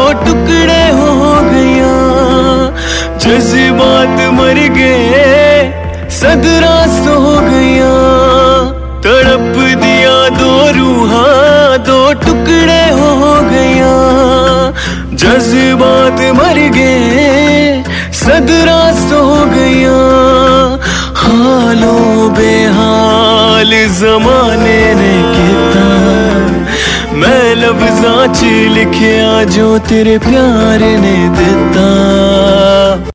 टुकड़े हो गया। जज्बात मर गए सदरा सो गया। तड़प दिया दो रूहा दो टुकड़े हो गया। जज्बात मर गए सदरा सो गया। हालो बेहाल जमाने ने किता मैं लफ्ज़ां च लिखिया जो तेरे प्यार ने दिता।